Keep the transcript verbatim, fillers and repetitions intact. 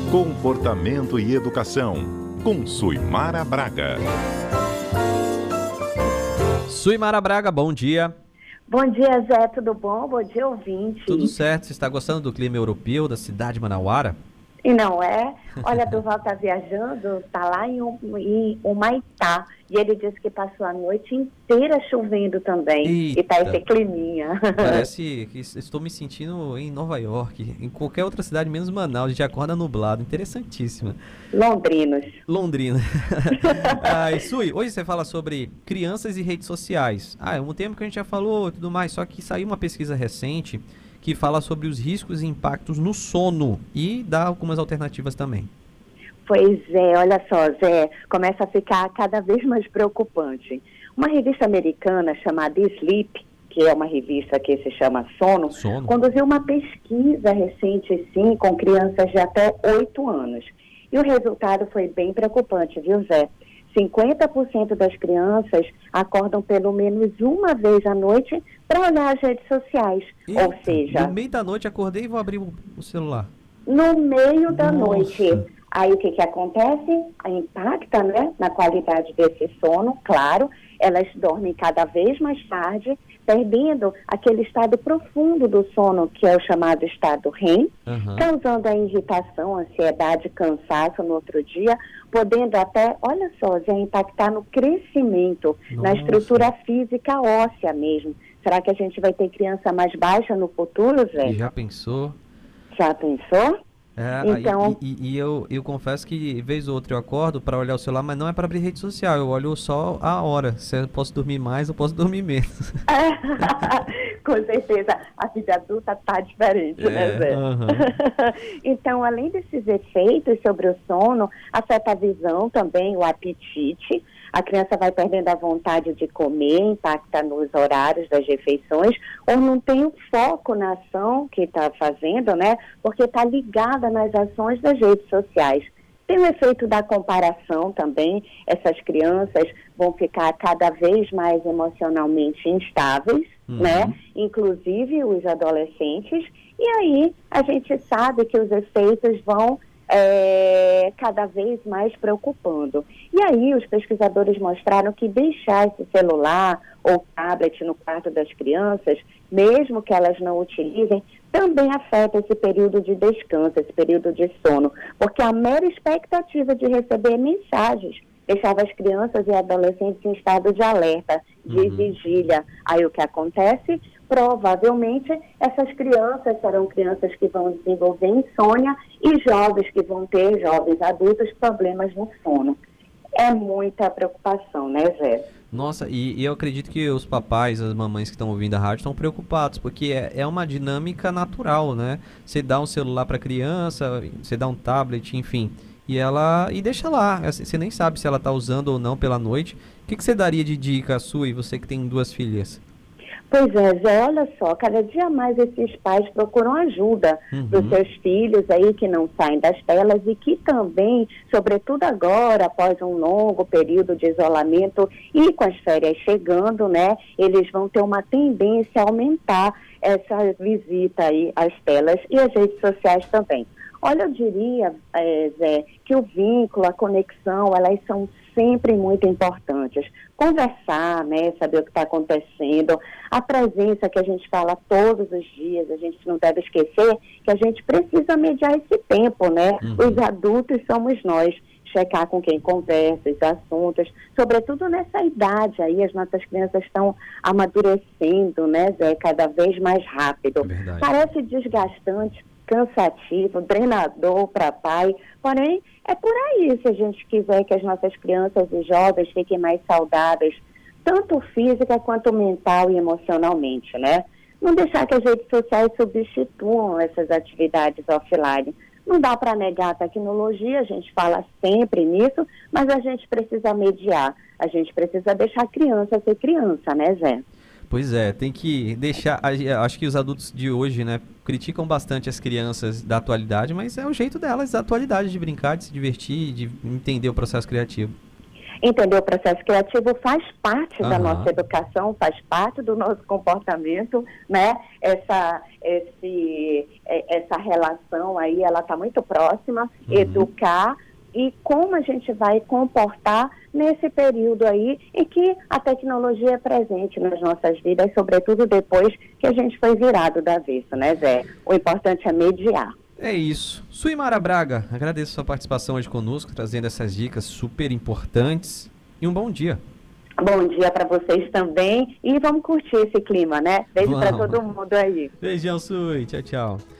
Comportamento e Educação, com Suimara Braga. Suimara Braga, bom dia. Bom dia, Zé, tudo bom? Bom dia, ouvinte. Tudo certo, você está gostando do clima europeu, da cidade de Manauara? E não é? Olha, Durval está viajando, está lá em, em Humaitá, e ele disse que passou a noite inteira chovendo também. Eita. E tá esse climinha. Parece que estou me sentindo em Nova York, em qualquer outra cidade menos Manaus, a gente acorda nublado, interessantíssima. Londrinos. Londrina. ah, Sui, hoje você fala sobre crianças e redes sociais. Ah, é um tema que a gente já falou e tudo mais, só que saiu uma pesquisa recente que fala sobre os riscos e impactos no sono e dá algumas alternativas também. Pois é, olha só, Zé, começa a ficar cada vez mais preocupante. Uma revista americana chamada Sleep, que é uma revista que se chama Sono, Sono. conduziu uma pesquisa recente, sim, com crianças de até oito anos. E o resultado foi bem preocupante, viu, Zé? cinquenta por cento das crianças acordam pelo menos uma vez à noite para olhar as redes sociais. Eita, ou seja, no meio da noite acordei e vou abrir o, o celular. no meio da Nossa. noite. Aí o que, que acontece? Impacta, né, na qualidade desse sono, claro. Elas dormem cada vez mais tarde, perdendo aquele estado profundo do sono, que é o chamado estado REM, Uhum. causando a irritação, ansiedade, cansaço no outro dia, podendo até, olha só, já impactar no crescimento, na Nossa. estrutura física óssea mesmo. Será que a gente vai ter criança mais baixa no futuro, Zé? E já pensou? Já pensou? É, Então- e, e- e eu, eu confesso que vez ou outra eu acordo para olhar o celular, mas não é para abrir rede social, eu olho só a hora. Se eu posso dormir mais, eu posso dormir menos. Com certeza, a vida adulta está diferente, né, Zé? aham. Então, além desses efeitos sobre o sono, afeta a visão também, o apetite. A criança vai perdendo a vontade de comer, impacta nos horários das refeições, ou não tem o foco na ação que está fazendo, né? Porque está ligada nas ações das redes sociais. Tem o efeito da comparação também. Essas crianças vão ficar cada vez mais emocionalmente instáveis, Uhum. né? Inclusive os adolescentes. E aí a gente sabe que os efeitos vão é, cada vez mais preocupando. E aí os pesquisadores mostraram que deixar esse celular ou tablet no quarto das crianças, mesmo que elas não utilizem, também afeta esse período de descanso, esse período de sono, porque a mera expectativa de receber mensagens deixava as crianças e adolescentes em estado de alerta, de Uhum. vigília. Aí o que acontece? Provavelmente essas crianças serão crianças que vão desenvolver insônia e jovens que vão ter, jovens adultos, problemas no sono. É muita preocupação, né, Zé? Nossa, e, e eu acredito que os papais, as mamães que estão ouvindo a rádio estão preocupados, porque é, é uma dinâmica natural, né? Você dá um celular para a criança, você dá um tablet, enfim, e ela e deixa lá. Você nem sabe se ela está usando ou não pela noite. O que, que você daria de dica, Sui, e você que tem duas filhas? Pois é, Zé, olha só, cada dia mais esses pais procuram ajuda Uhum. dos seus filhos aí que não saem das telas e que também, sobretudo agora, após um longo período de isolamento e com as férias chegando, né, eles vão ter uma tendência a aumentar essa visita aí às telas e às redes sociais também. Olha, eu diria, é, Zé, que o vínculo, a conexão, elas são sempre muito importantes. Conversar, né, saber o que está acontecendo, a presença que a gente fala todos os dias, a gente não deve esquecer que a gente precisa mediar esse tempo, né? Uhum. Os adultos somos nós, checar com quem conversa, os assuntos, sobretudo nessa idade aí, as nossas crianças estão amadurecendo, né, Zé, cada vez mais rápido. Verdade. Parece desgastante, cansativo, drenador para pai, porém é por aí se a gente quiser que as nossas crianças e jovens fiquem mais saudáveis, tanto física quanto mental e emocionalmente, né? Não deixar que as redes sociais substituam essas atividades offline. Não dá para negar a tecnologia, a gente fala sempre nisso, mas a gente precisa mediar, a gente precisa deixar a criança ser criança, né, Zé? Pois é, tem que deixar. a- Acho que os adultos de hoje, né, criticam bastante as crianças da atualidade, mas é o jeito delas da atualidade de brincar, de se divertir, de entender o processo criativo. Entender o processo criativo faz parte Aham. da nossa educação, faz parte do nosso comportamento, né? Essa, esse, essa relação aí, ela está muito próxima, Uhum. educar e como a gente vai comportar nesse período aí em que a tecnologia é presente nas nossas vidas, sobretudo depois que a gente foi virado da avesso, né, Zé? O importante é mediar. É isso. Suimara Braga, agradeço a sua participação hoje conosco, trazendo essas dicas super importantes. E um bom dia. Bom dia para vocês também. E vamos curtir esse clima, né? Beijo para Vamos. todo mundo aí. Beijão, Sui. Tchau, tchau.